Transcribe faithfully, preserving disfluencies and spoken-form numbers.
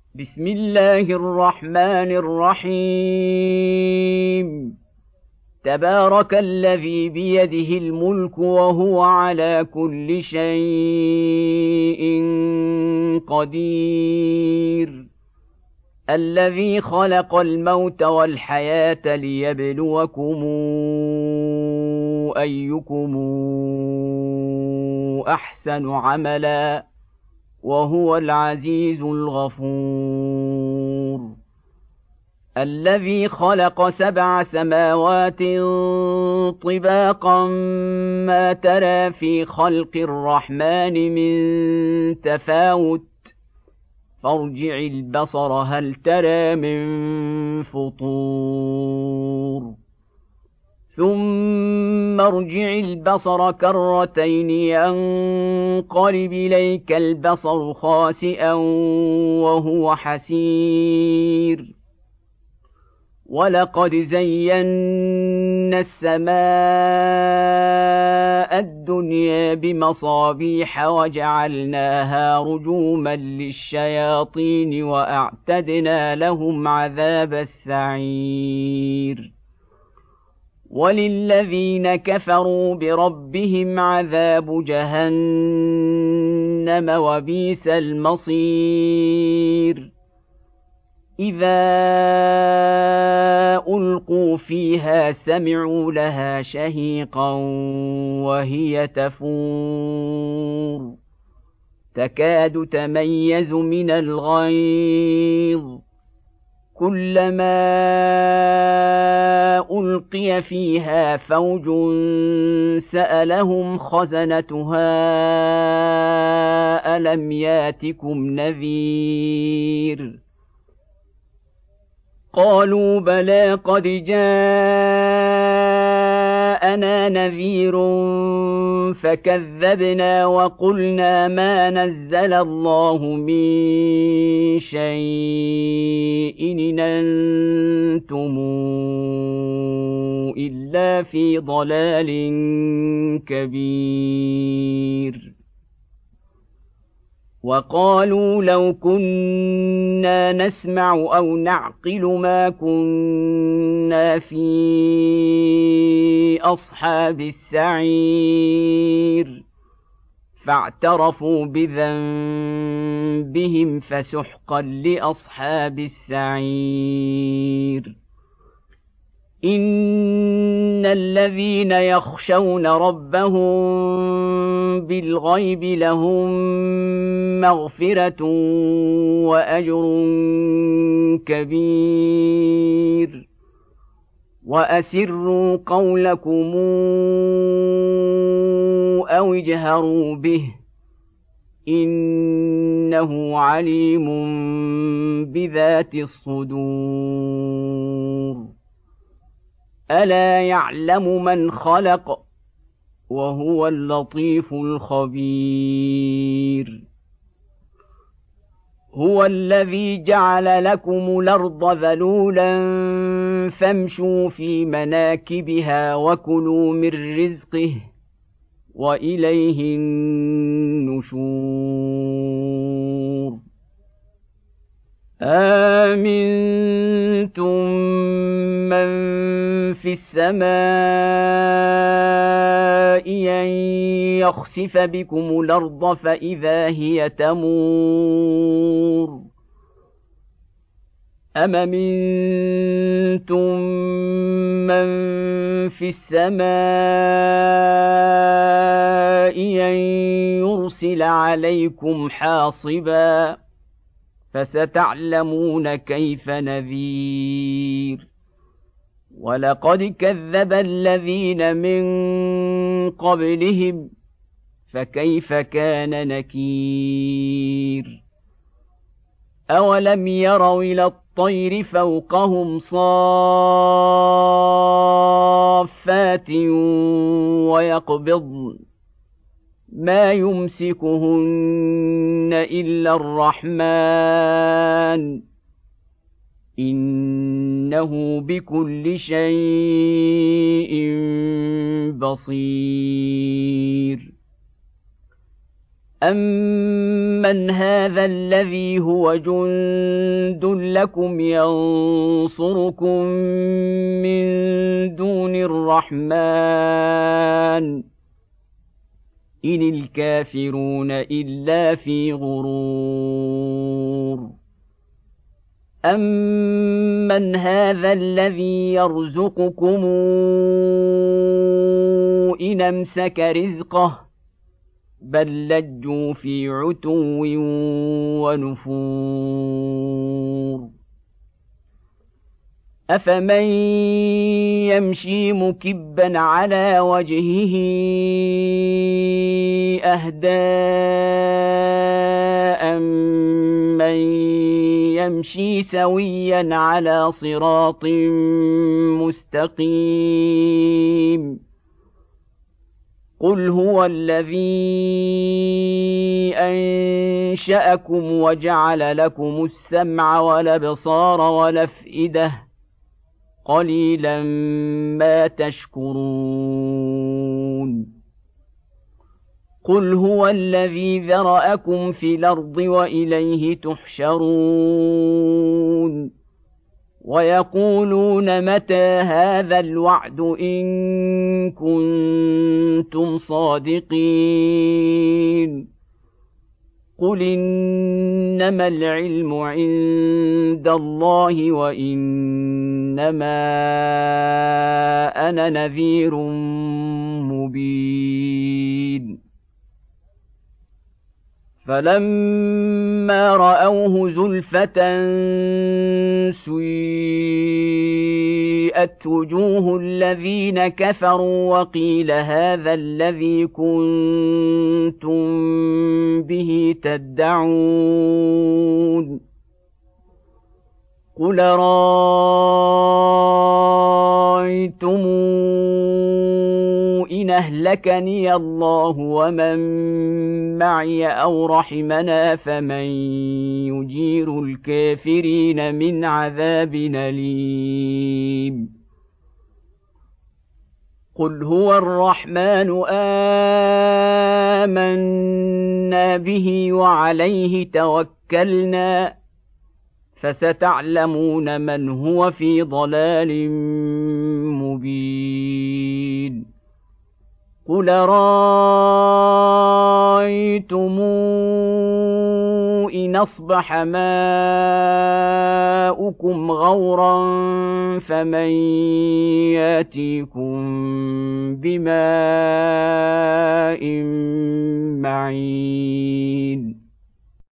بسم الله الرحمن الرحيم. تبارك الذي بيده الملك وهو على كل شيء قدير، الذي خلق الموت والحياة ليبلوكم أيكم أحسن عملا، وهو العزيز الغفور. الذي خلق سبع سماوات طباقا ما ترى في خلق الرحمن من تفاوت، فارجع البصر هل ترى من فطور، ثم ارجع البصر كرتين ينقلب إليك البصر خاسئا وهو حسير. ولقد زينا السماء الدنيا بمصابيح وجعلناها رجوما للشياطين وأعتدنا لهم عذاب السعير. وللذين كفروا بربهم عذاب جهنم وبئس المصير. إذا ألقوا فيها سمعوا لها شهيقا وهي تفور، تكاد تميز من الغيظ، كلما ألقي فيها فوج سألهم خزنتها ألم ياتكم نذير؟ قالوا بلى قد جاءنا نذير فكذبنا وقلنا ما نزل الله من شيء إن أنتم إلا في ضلال كبير. وقالوا لو كنا نسمع أو نعقل ما كنا في أصحاب السعير، فاعترفوا بذنبهم فسحقا لأصحاب السعير. إن الذين يخشون ربهم بالغيب لهم مغفرة وأجر كبير. وأسروا قولكم أو اجهروا به إنه عليم بذات الصدور. ألا يعلم من خلق وهو اللطيف الخبير. هو الذي جعل لكم الأرض ذلولا فامشوا في مناكبها وكلوا من رزقه وإليه النشور. آمنتم من في السماء أن يخسف بكم الأرض فإذا هي تمور، أم أمنتم من في السماء أن يرسل عليكم حاصبا، فستعلمون كيف نذير. ولقد كذب الذين من قبلهم فكيف كان نكير. أولم يروا إلى الطير فوقهم صافات ويقبضن ما يمسكهن إلا الرحمن إنه بكل شيء بصير. أَمَّنْ هَذَا الَّذِي هُوَ جُندٌ لَّكُمْ يَنصُرُكُم مِّن دُونِ الرَّحْمَٰنِ إِنِ الْكَافِرُونَ إِلَّا فِي غُرُورٍ أَمَّنْ هَذَا الَّذِي يَرْزُقُكُمْ إِنْ أَمْسَكَ رِزْقَهُ بل لجوا في عتو ونفور أفمن يمشي مكبا على وجهه أهدى أمن يمشي سويا على صراط مستقيم قل هو الذي أنشأكم وجعل لكم السمع والأبصار والأفئدة قليلا ما تشكرون قل هو الذي ذرأكم في الأرض وإليه تحشرون ويقولون متى هذا الوعد إن كنتم صادقين قل إنما العلم عند الله وإنما أنا نذير مبين فلما رأوه زلفة سيئت وجوه الذين كفروا وقيل هذا الذي كنتم به تدعون قل رأيتم إن أهلكني الله ومن معي أو رحمنا فمن يجير الكافرين من عذاب أليم قل هو الرحمن آمنا به وعليه توكلنا فستعلمون من هو في ضلال مبين قل رأيتم إن أصبح ماؤكم غورا فمن يأتيكم بماء معين